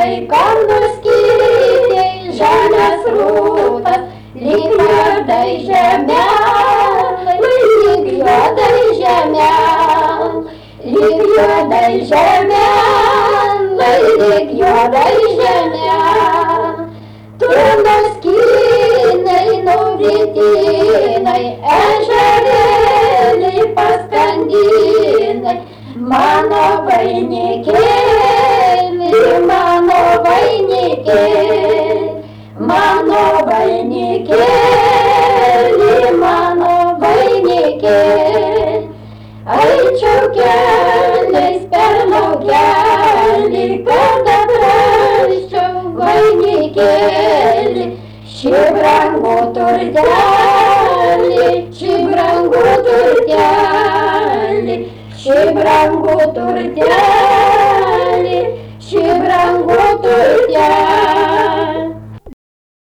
kam nuskynei žalias rūtas, lyg juodai žemelai, lyg juodai žemelai, lyg juodai žemelai, lyg juodai žemelai. Tu nuskynei, nuvidinai, ežerėlį paskandinai, mano vainikėlį, mano vainikėlį, mano vainikėlį, mano vainikėlį. Eičiau keliais per laukelį, kad atrasčiau vainikėlį, šį brangų turtelį, šį brangų turtelį, šį brangų turtelį.